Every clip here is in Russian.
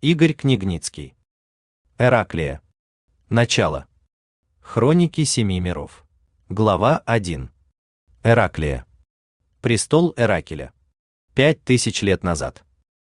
Игорь Книгницкий. Эраклия. Начало. Хроники Семи миров. Глава 1. Эраклия. Престол Эракеля. 5000 лет назад.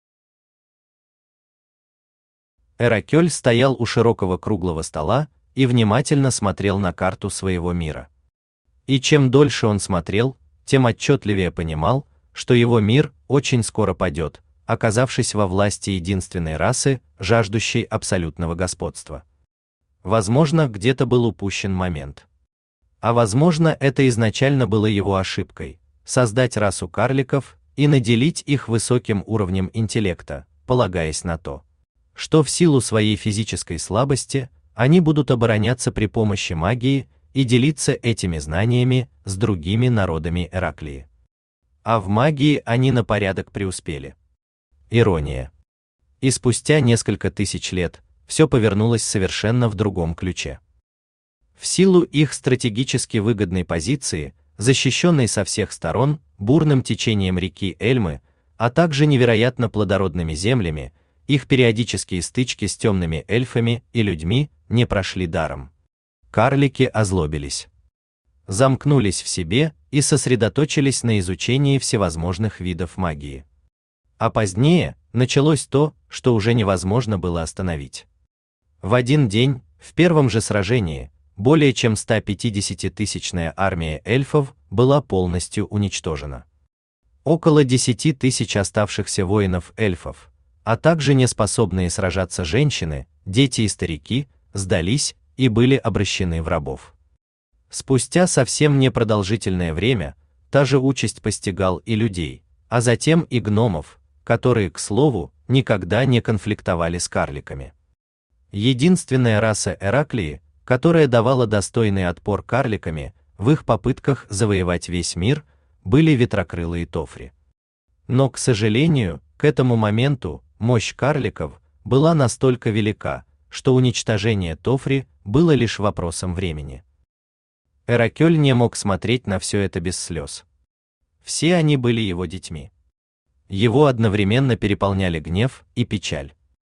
Эракель стоял у широкого круглого стола и внимательно смотрел на карту своего мира. И чем дольше он смотрел, тем отчетливее понимал, что его мир очень скоро падет, оказавшись во власти единственной расы, жаждущей абсолютного господства. Возможно, где-то был упущен момент. А возможно, это изначально было его ошибкой – создать расу карликов и наделить их высоким уровнем интеллекта, полагаясь на то, что в силу своей физической слабости они будут обороняться при помощи магии и делиться этими знаниями с другими народами Эраклии. А в магии они на порядок преуспели. Ирония. И спустя несколько тысяч лет все повернулось совершенно в другом ключе. В силу их стратегически выгодной позиции, защищенной со всех сторон бурным течением реки Эльмы, а также невероятно плодородными землями, их периодические стычки с темными эльфами и людьми не прошли даром. Карлики озлобились, замкнулись в себе и сосредоточились на изучении всевозможных видов магии. А позднее началось то, что уже невозможно было остановить. В один день, в первом же сражении, более чем 150-тысячная армия эльфов была полностью уничтожена. Около 10 тысяч оставшихся воинов эльфов, а также неспособные сражаться женщины, дети и старики, сдались и были обращены в рабов. Спустя совсем непродолжительное время та же участь постигал и людей, а затем и гномов, которые, к слову, никогда не конфликтовали с карликами. Единственная раса Эраклии, которая давала достойный отпор карликами в их попытках завоевать весь мир, были ветрокрылые тофри. Но, к сожалению, к этому моменту мощь карликов была настолько велика, что уничтожение тофри было лишь вопросом времени. Эракель не мог смотреть на все это без слез. Все они были его детьми. Его одновременно переполняли гнев и печаль.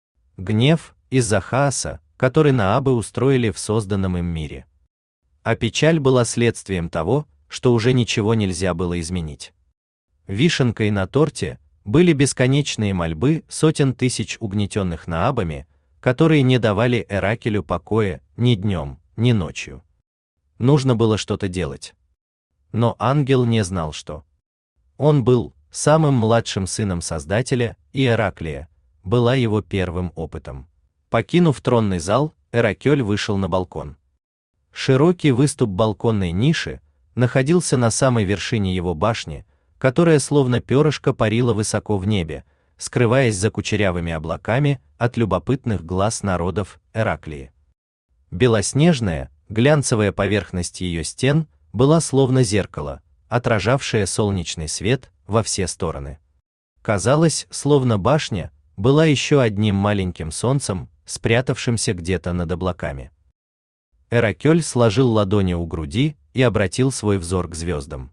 Гнев из-за хаоса, который наабы устроили в созданном им мире. А печаль была следствием того, что уже ничего нельзя было изменить. Вишенкой на торте были бесконечные мольбы сотен тысяч угнетенных наабами, которые не давали Эракелю покоя ни днем, ни ночью. Нужно было что-то делать. Но ангел не знал, что. Он был самым младшим сыном Создателя, и Эраклия была его первым опытом. Покинув тронный зал, Эракель вышел на балкон. Широкий выступ балконной ниши находился на самой вершине его башни, которая словно перышко парила высоко в небе, скрываясь за кучерявыми облаками от любопытных глаз народов Эраклии. Белоснежная, глянцевая поверхность ее стен была словно зеркало, отражавшее солнечный свет во все стороны. Казалось, словно башня была еще одним маленьким солнцем, спрятавшимся где-то над облаками. Эракель сложил ладони у груди и обратил свой взор к звездам.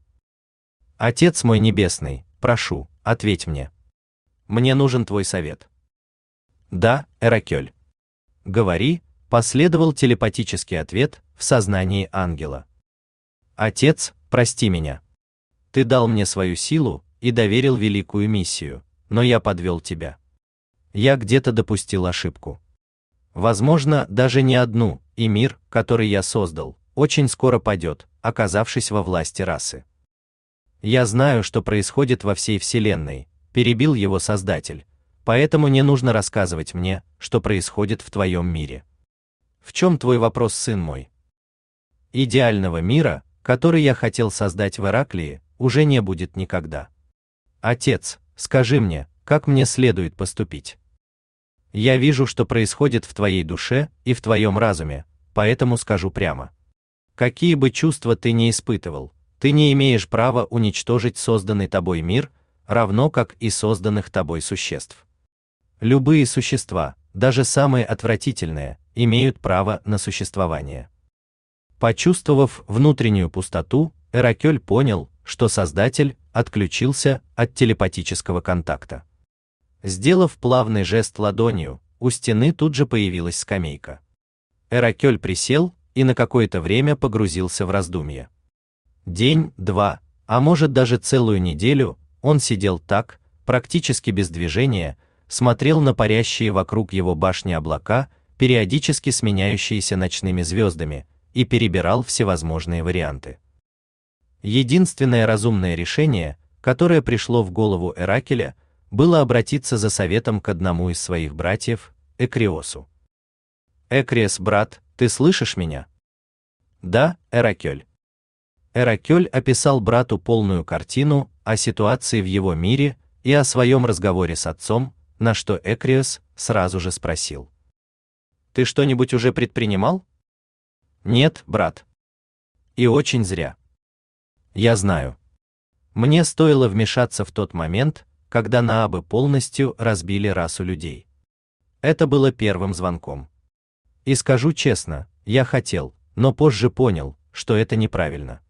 «Отец мой небесный, прошу, ответь мне. Мне нужен твой совет». «Да, Эракель». «Говори», — последовал телепатический ответ в сознании ангела. «Отец, прости меня. Ты дал мне свою силу и доверил великую миссию, но я подвел тебя. Я где-то допустил ошибку. Возможно, даже не одну, и мир, который я создал, очень скоро падет, оказавшись во власти расы. Я знаю, что происходит во всей Вселенной», — перебил его Создатель, «поэтому не нужно рассказывать мне, что происходит в твоем мире. В чем твой вопрос, сын мой? Идеального мира, который я хотел создать в Эраклии, уже не будет никогда. Отец, скажи мне, как мне следует поступить? Я вижу, что происходит в твоей душе и в твоем разуме, поэтому скажу прямо. Какие бы чувства ты ни испытывал, ты не имеешь права уничтожить созданный тобой мир, равно как и созданных тобой существ. Любые существа, даже самые отвратительные, имеют право на существование». Почувствовав внутреннюю пустоту, Эракель понял, что Создатель отключился от телепатического контакта. Сделав плавный жест ладонью, у стены тут же появилась скамейка. Эракёль присел и на какое-то время погрузился в раздумье. День, два, а может даже целую неделю он сидел так, практически без движения, смотрел на парящие вокруг его башни облака, периодически сменяющиеся ночными звездами, и перебирал всевозможные варианты. Единственное разумное решение, которое пришло в голову Эракеля, было обратиться за советом к одному из своих братьев, Экриосу. «Экриос, брат, ты слышишь меня?» «Да, Эракёль». Эракёль описал брату полную картину о ситуации в его мире и о своем разговоре с отцом, на что Экриос сразу же спросил: «Ты что-нибудь уже предпринимал?» «Нет, брат. И очень зря. Я знаю. Мне стоило вмешаться в тот момент, когда Наабы полностью разбили расу людей. Это было первым звонком. И скажу честно, я хотел, но позже понял, что это неправильно.